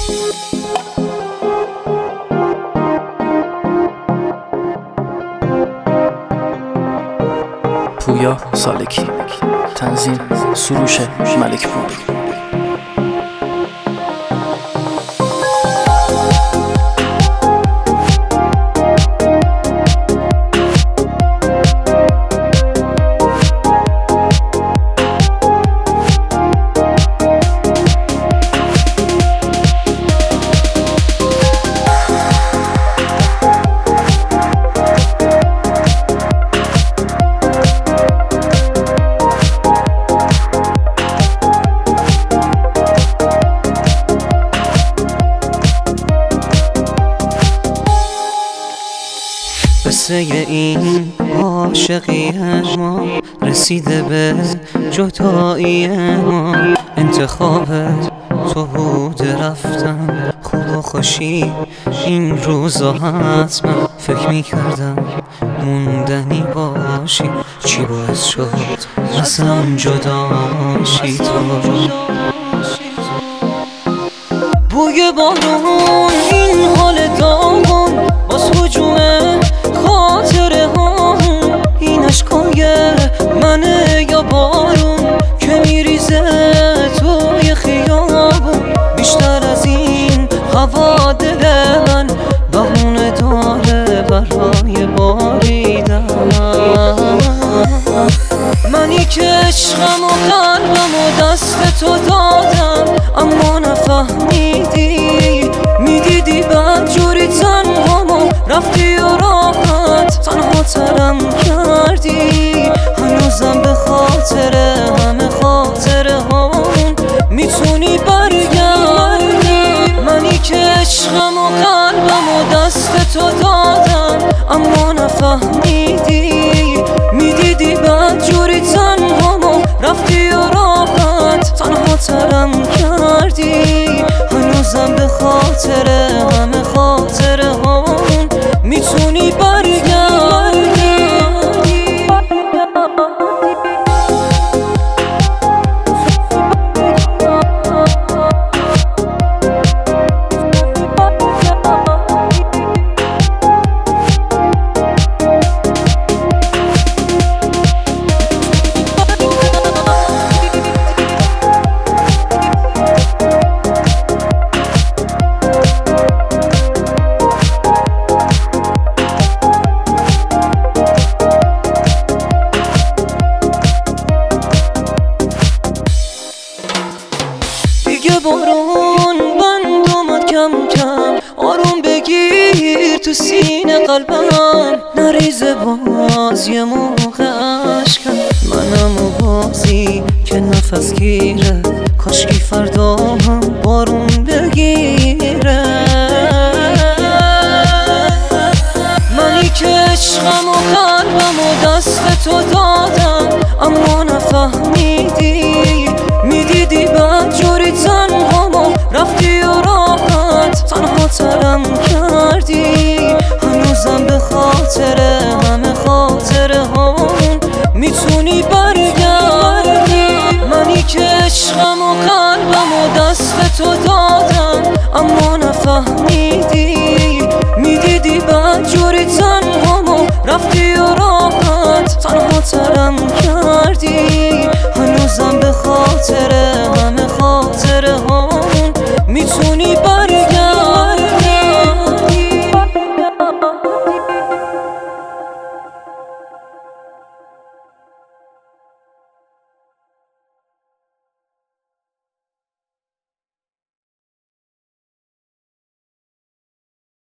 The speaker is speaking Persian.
پویا سالکی، تنظیم سروش ملک پور. قصه این عاشقی ما رسیده به جدایی ما. انتخابت تو بود رفتم، خوب و خوشی این روزا حتما فکر میکردم موندنی باشی. چی باعث شد ازم جداشی تو؟ بوی بارون این حال داغم باز هجومه خاطره هم. این عشقای منه یا بارون که میریزه توی خیابون؟ بیشتر از این هوا دل من بهونه داره برای باریدن. منی که عشقم و قلبم و دست تو دادم اما نفهمیدی. میدیدی بدجوری تنهامو رفتی و راحت تنها ترم کردی. هنوزم به خاطر همه خاطره هامون میتونی برگردی. منی که عشقم و قلبم و دست تو دادم اما نفهمیدی. میدیدی بدجوری تنهامو رفتی و راحت تنها ترم کردی. هنوزم به خاطر همه خاطره هامون میتونی برگردی. بارون بند اومد کم کم، آروم بگیر تو سینه قلبم. نریزه باز یه موقع عشقم، منم و بازی که نفس گیره. کاشکی فردا هم بارون بگیره. منی که عشقم و قلبم و دست تو دادم اما نفهمیدی. میدیدی بدجوری تنهامو رفتی و راحت تنها ترم کردی. هنوزم به خاطر همه خاطره هامون میتونی برگردی. منی که عشقم و قلبم و دست تو دادم اما نفهمیدی. میدیدی بدجوری تنهامو رفتی و راحت تنها ترم کردی.